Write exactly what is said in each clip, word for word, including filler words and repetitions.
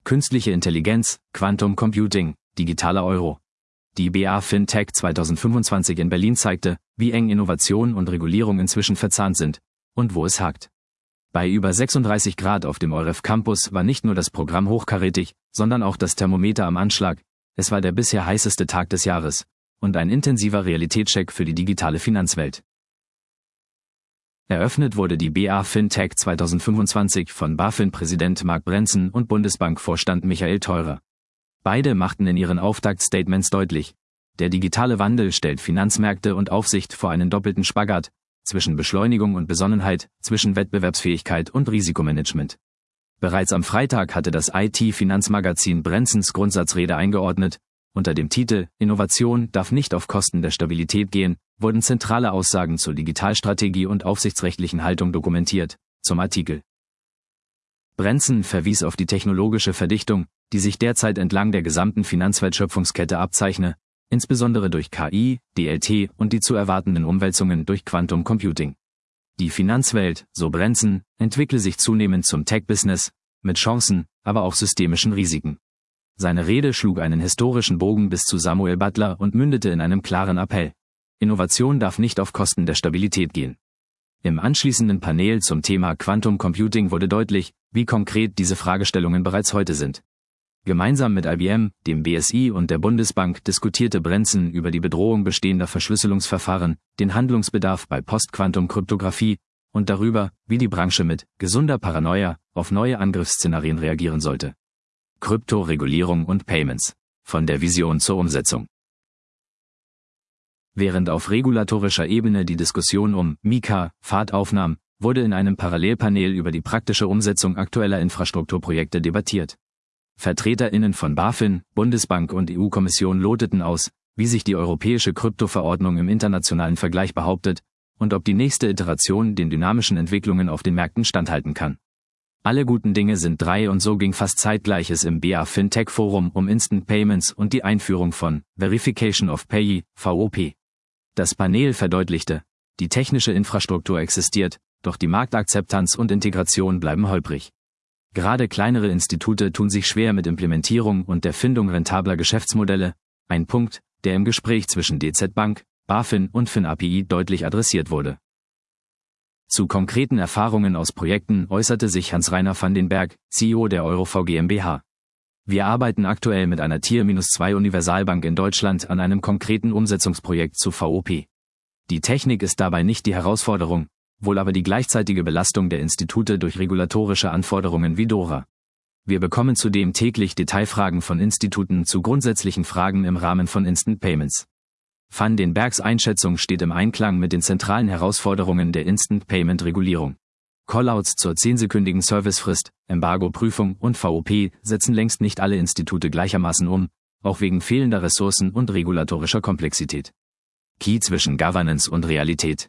Künstliche Intelligenz, Quantum Computing, digitaler Euro. Die B A FinTech zwanzig fünfundzwanzig in Berlin zeigte, wie eng Innovation und Regulierung inzwischen verzahnt sind und wo es hakt. Bei über sechsunddreißig Grad auf dem EUREF Campus war nicht nur das Programm hochkarätig, sondern auch das Thermometer am Anschlag. Es war der bisher heißeste Tag des Jahres und ein intensiver Realitätscheck für die digitale Finanzwelt. Eröffnet wurde die B A FinTech zwanzig fünfundzwanzig von BaFin-Präsident Marc Brentzen und Bundesbank-Vorstand Michael Theurer. Beide machten in ihren Auftaktstatements deutlich, der digitale Wandel stellt Finanzmärkte und Aufsicht vor einen doppelten Spagat zwischen Beschleunigung und Besonnenheit, zwischen Wettbewerbsfähigkeit und Risikomanagement. Bereits am Freitag hatte das I T-Finanzmagazin Brenzens Grundsatzrede eingeordnet. Unter dem Titel »Innovation darf nicht auf Kosten der Stabilität gehen« wurden zentrale Aussagen zur Digitalstrategie und aufsichtsrechtlichen Haltung dokumentiert. Zum Artikel. Brentzen verwies auf die technologische Verdichtung, die sich derzeit entlang der gesamten Finanzwertschöpfungskette abzeichne, insbesondere durch K I, D L T und die zu erwartenden Umwälzungen durch Quantum Computing. Die Finanzwelt, so Brentzen, entwickle sich zunehmend zum Tech-Business, mit Chancen, aber auch systemischen Risiken. Seine Rede schlug einen historischen Bogen bis zu Samuel Butler und mündete in einem klaren Appell. Innovation darf nicht auf Kosten der Stabilität gehen. Im anschließenden Panel zum Thema Quantum Computing wurde deutlich, wie konkret diese Fragestellungen bereits heute sind. Gemeinsam mit I B M, dem B S I und der Bundesbank diskutierte Brentzen über die Bedrohung bestehender Verschlüsselungsverfahren, den Handlungsbedarf bei Post-Quantum-Kryptographie und darüber, wie die Branche mit gesunder Paranoia auf neue Angriffsszenarien reagieren sollte. Kryptoregulierung und Payments. Von der Vision zur Umsetzung. Während auf regulatorischer Ebene die Diskussion um Mika Fahrt aufnahm, wurde in einem Parallelpanel über die praktische Umsetzung aktueller Infrastrukturprojekte debattiert. VertreterInnen von BaFin, Bundesbank und E U-Kommission loteten aus, wie sich die europäische Kryptoverordnung im internationalen Vergleich behauptet und ob die nächste Iteration den dynamischen Entwicklungen auf den Märkten standhalten kann. Alle guten Dinge sind drei und so ging fast zeitgleiches im B A FinTech Forum um Instant Payments und die Einführung von Verification of Payee, V O P. Das Panel verdeutlichte, die technische Infrastruktur existiert, doch die Marktakzeptanz und Integration bleiben holprig. Gerade kleinere Institute tun sich schwer mit Implementierung und der Findung rentabler Geschäftsmodelle, ein Punkt, der im Gespräch zwischen D Z Bank, BaFin und FinAPI deutlich adressiert wurde. Zu konkreten Erfahrungen aus Projekten äußerte sich Hans-Rainer van den Berg, C E O der EuroV GmbH. Wir arbeiten aktuell mit einer Tier zwei Universalbank in Deutschland an einem konkreten Umsetzungsprojekt zu V O P. Die Technik ist dabei nicht die Herausforderung, wohl aber die gleichzeitige Belastung der Institute durch regulatorische Anforderungen wie DORA. Wir bekommen zudem täglich Detailfragen von Instituten zu grundsätzlichen Fragen im Rahmen von Instant Payments. Van den Bergs Einschätzung steht im Einklang mit den zentralen Herausforderungen der Instant Payment Regulierung. Callouts zur zehnsekündigen Servicefrist, Embargo-Prüfung und V O P setzen längst nicht alle Institute gleichermaßen um, auch wegen fehlender Ressourcen und regulatorischer Komplexität. Key zwischen Governance und Realität.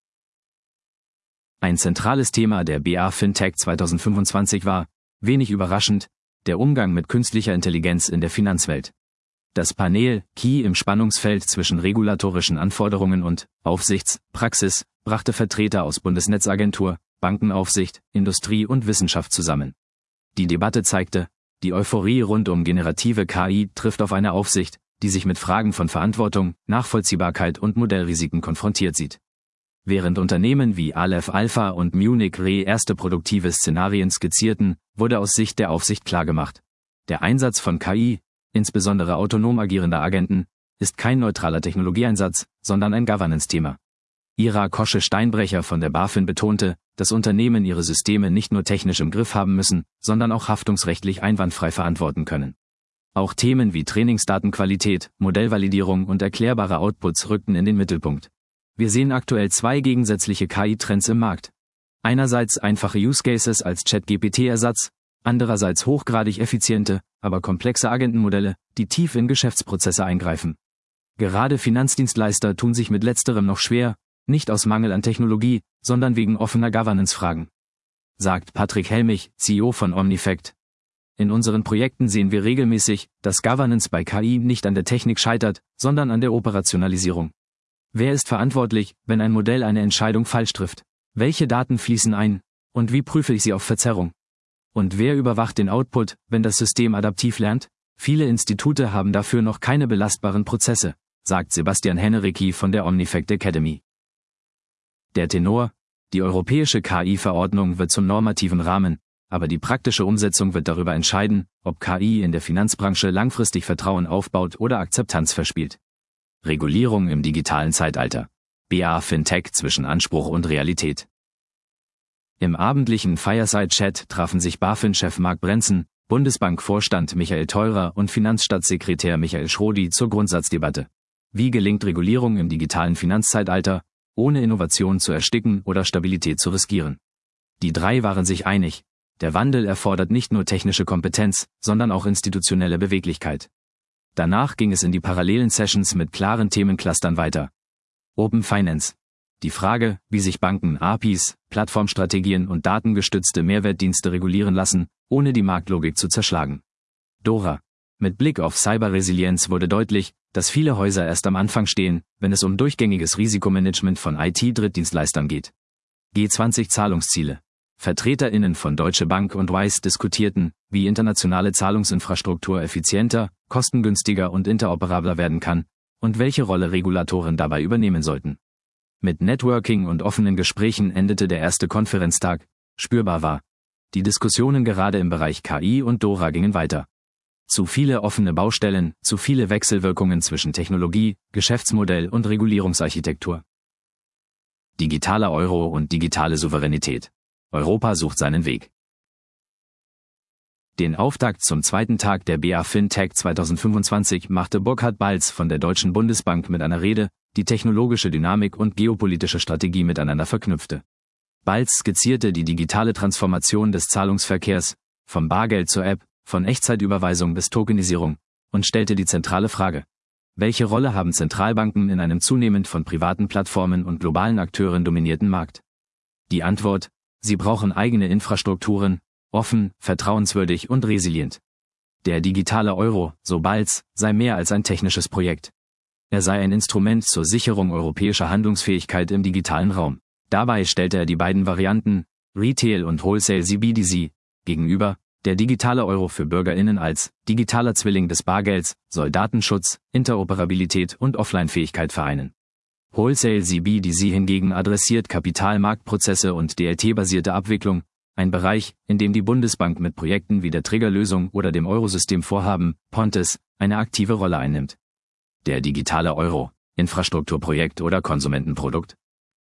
Ein zentrales Thema der B A FinTech zwanzig fünfundzwanzig war, wenig überraschend, der Umgang mit künstlicher Intelligenz in der Finanzwelt. Das Panel Key im Spannungsfeld zwischen regulatorischen Anforderungen und Aufsichtspraxis brachte Vertreter aus Bundesnetzagentur, Bankenaufsicht, Industrie und Wissenschaft zusammen. Die Debatte zeigte, die Euphorie rund um generative K I trifft auf eine Aufsicht, die sich mit Fragen von Verantwortung, Nachvollziehbarkeit und Modellrisiken konfrontiert sieht. Während Unternehmen wie Aleph Alpha und Munich Re erste produktive Szenarien skizzierten, wurde aus Sicht der Aufsicht klargemacht: Der Einsatz von K I, insbesondere autonom agierender Agenten, ist kein neutraler Technologieeinsatz, sondern ein Governance-Thema. Ira Kosche-Steinbrecher von der BaFin betonte, dass Unternehmen ihre Systeme nicht nur technisch im Griff haben müssen, sondern auch haftungsrechtlich einwandfrei verantworten können. Auch Themen wie Trainingsdatenqualität, Modellvalidierung und erklärbare Outputs rückten in den Mittelpunkt. Wir sehen aktuell zwei gegensätzliche K I-Trends im Markt. Einerseits einfache Use Cases als ChatGPT-Ersatz, andererseits hochgradig effiziente, aber komplexe Agentenmodelle, die tief in Geschäftsprozesse eingreifen. Gerade Finanzdienstleister tun sich mit letzterem noch schwer, nicht aus Mangel an Technologie, sondern wegen offener Governance-Fragen. Sagt Patrick Helmich, C E O von Omnifact. In unseren Projekten sehen wir regelmäßig, dass Governance bei K I nicht an der Technik scheitert, sondern an der Operationalisierung. Wer ist verantwortlich, wenn ein Modell eine Entscheidung falsch trifft? Welche Daten fließen ein? Und wie prüfe ich sie auf Verzerrung? Und wer überwacht den Output, wenn das System adaptiv lernt? Viele Institute haben dafür noch keine belastbaren Prozesse, sagt Sebastian Hennerecki von der Omnifact Academy. Der Tenor: Die europäische K I-Verordnung wird zum normativen Rahmen, aber die praktische Umsetzung wird darüber entscheiden, ob K I in der Finanzbranche langfristig Vertrauen aufbaut oder Akzeptanz verspielt. Regulierung im digitalen Zeitalter. B A Fintech zwischen Anspruch und Realität. Im abendlichen Fireside-Chat trafen sich BaFin-Chef Marc Brenzen, Bundesbank-Vorstand Michael Theurer und Finanzstaatssekretär Michael Schrodi zur Grundsatzdebatte. Wie gelingt Regulierung im digitalen Finanzzeitalter, ohne Innovation zu ersticken oder Stabilität zu riskieren? Die drei waren sich einig: Der Wandel erfordert nicht nur technische Kompetenz, sondern auch institutionelle Beweglichkeit. Danach ging es in die parallelen Sessions mit klaren Themenclustern weiter. Open Finance. Die Frage, wie sich Banken A P Is, Plattformstrategien und datengestützte Mehrwertdienste regulieren lassen, ohne die Marktlogik zu zerschlagen. Dora. Mit Blick auf Cyberresilienz wurde deutlich, dass viele Häuser erst am Anfang stehen, wenn es um durchgängiges Risikomanagement von I T-Drittdienstleistern geht. G zwanzig Zahlungsziele. VertreterInnen von Deutsche Bank und Wise diskutierten, wie internationale Zahlungsinfrastruktur effizienter, kostengünstiger und interoperabler werden kann und welche Rolle Regulatoren dabei übernehmen sollten. Mit Networking und offenen Gesprächen endete der erste Konferenztag. Spürbar war: Die Diskussionen gerade im Bereich K I und Dora gingen weiter. Zu viele offene Baustellen, zu viele Wechselwirkungen zwischen Technologie, Geschäftsmodell und Regulierungsarchitektur. Digitaler Euro und digitale Souveränität. Europa sucht seinen Weg. Den Auftakt zum zweiten Tag der B A Fintech zweitausendfünfundzwanzig machte Burkhard Balz von der Deutschen Bundesbank mit einer Rede, die technologische Dynamik und geopolitische Strategie miteinander verknüpfte. Balz skizzierte die digitale Transformation des Zahlungsverkehrs, vom Bargeld zur App, von Echtzeitüberweisung bis Tokenisierung, und stellte die zentrale Frage: Welche Rolle haben Zentralbanken in einem zunehmend von privaten Plattformen und globalen Akteuren dominierten Markt? Die Antwort: Sie brauchen eigene Infrastrukturen, offen, vertrauenswürdig und resilient. Der digitale Euro, so Balz, sei mehr als ein technisches Projekt. Er sei ein Instrument zur Sicherung europäischer Handlungsfähigkeit im digitalen Raum. Dabei stellte er die beiden Varianten, Retail und Wholesale C B D C, gegenüber. Der digitale Euro für BürgerInnen als digitaler Zwilling des Bargelds soll Datenschutz, Interoperabilität und Offline-Fähigkeit vereinen. Wholesale C B D C hingegen adressiert Kapitalmarktprozesse und D L T-basierte Abwicklung, ein Bereich, in dem die Bundesbank mit Projekten wie der Triggerlösung oder dem Eurosystem-Vorhaben, Pontes, eine aktive Rolle einnimmt. Der digitale Euro, Infrastrukturprojekt oder Konsumentenprodukt?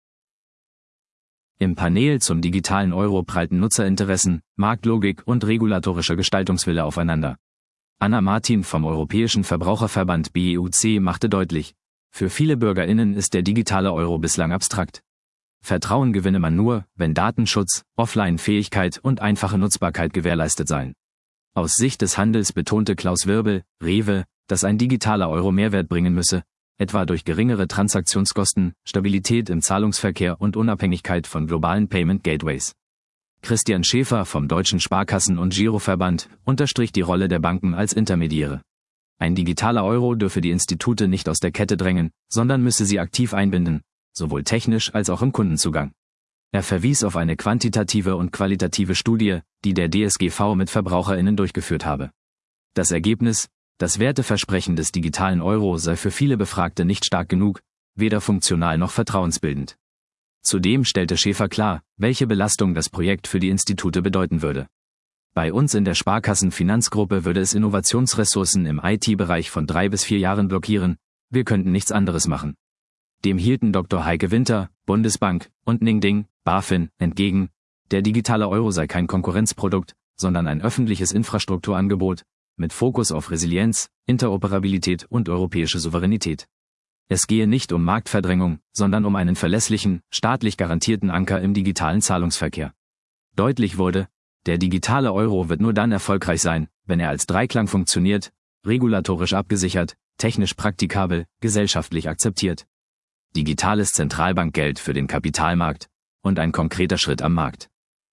Im Panel zum digitalen Euro prallten Nutzerinteressen, Marktlogik und regulatorischer Gestaltungswille aufeinander. Anna Martin vom Europäischen Verbraucherverband B E U C machte deutlich: Für viele BürgerInnen ist der digitale Euro bislang abstrakt. Vertrauen gewinne man nur, wenn Datenschutz, Offline-Fähigkeit und einfache Nutzbarkeit gewährleistet seien. Aus Sicht des Handels betonte Klaus Wirbel, Rewe, dass ein digitaler Euro Mehrwert bringen müsse, etwa durch geringere Transaktionskosten, Stabilität im Zahlungsverkehr und Unabhängigkeit von globalen Payment Gateways. Christian Schäfer vom Deutschen Sparkassen- und Giroverband unterstrich die Rolle der Banken als Intermediäre. Ein digitaler Euro dürfe die Institute nicht aus der Kette drängen, sondern müsse sie aktiv einbinden, sowohl technisch als auch im Kundenzugang. Er verwies auf eine quantitative und qualitative Studie, die der D S G V mit VerbraucherInnen durchgeführt habe. Das Ergebnis: Das Werteversprechen des digitalen Euro sei für viele Befragte nicht stark genug, weder funktional noch vertrauensbildend. Zudem stellte Schäfer klar, welche Belastung das Projekt für die Institute bedeuten würde. Bei uns in der Sparkassen-Finanzgruppe würde es Innovationsressourcen im I T-Bereich von drei bis vier Jahren blockieren, wir könnten nichts anderes machen. Dem hielten Doktor Heike Winter, Bundesbank, und Ning Ding, BaFin, entgegen: Der digitale Euro sei kein Konkurrenzprodukt, sondern ein öffentliches Infrastrukturangebot, mit Fokus auf Resilienz, Interoperabilität und europäische Souveränität. Es gehe nicht um Marktverdrängung, sondern um einen verlässlichen, staatlich garantierten Anker im digitalen Zahlungsverkehr. Deutlich wurde: Der digitale Euro wird nur dann erfolgreich sein, wenn er als Dreiklang funktioniert, regulatorisch abgesichert, technisch praktikabel, gesellschaftlich akzeptiert. Digitales Zentralbankgeld für den Kapitalmarkt und ein konkreter Schritt am Markt.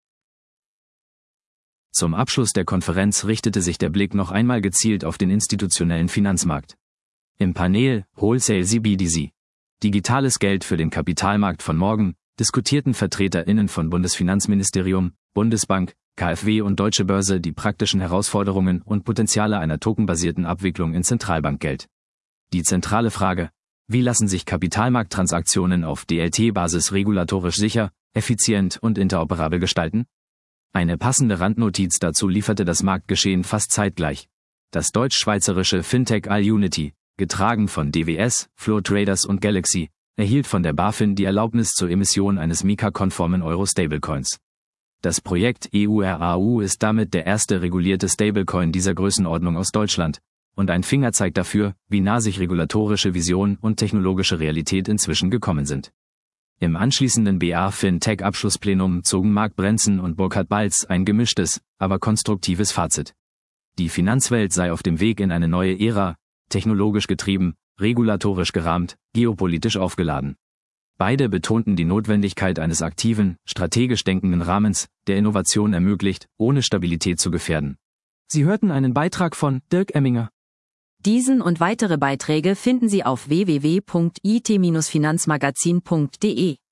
Zum Abschluss der Konferenz richtete sich der Blick noch einmal gezielt auf den institutionellen Finanzmarkt. Im Panel Wholesale C B D C, digitales Geld für den Kapitalmarkt von morgen, diskutierten VertreterInnen von Bundesfinanzministerium, Bundesbank, KfW und Deutsche Börse die praktischen Herausforderungen und Potenziale einer tokenbasierten Abwicklung in Zentralbankgeld. Die zentrale Frage: Wie lassen sich Kapitalmarkttransaktionen auf D L T-Basis regulatorisch sicher, effizient und interoperabel gestalten? Eine passende Randnotiz dazu lieferte das Marktgeschehen fast zeitgleich. Das deutsch-schweizerische Fintech Allunity, getragen von D W S, Flow Traders und Galaxy, erhielt von der BaFin die Erlaubnis zur Emission eines Mika-konformen Euro-Stablecoins. Das Projekt E U R A U ist damit der erste regulierte Stablecoin dieser Größenordnung aus Deutschland und ein Fingerzeig dafür, wie nah sich regulatorische Vision und technologische Realität inzwischen gekommen sind. Im anschließenden B A Fintech-Abschlussplenum zogen Marc Brenzen und Burkhard Balz ein gemischtes, aber konstruktives Fazit. Die Finanzwelt sei auf dem Weg in eine neue Ära, technologisch getrieben, regulatorisch gerahmt, geopolitisch aufgeladen. Beide betonten die Notwendigkeit eines aktiven, strategisch denkenden Rahmens, der Innovation ermöglicht, ohne Stabilität zu gefährden. Sie hörten einen Beitrag von Dirk Emminger. Diesen und weitere Beiträge finden Sie auf w w w punkt i t Bindestrich finanzmagazin punkt de.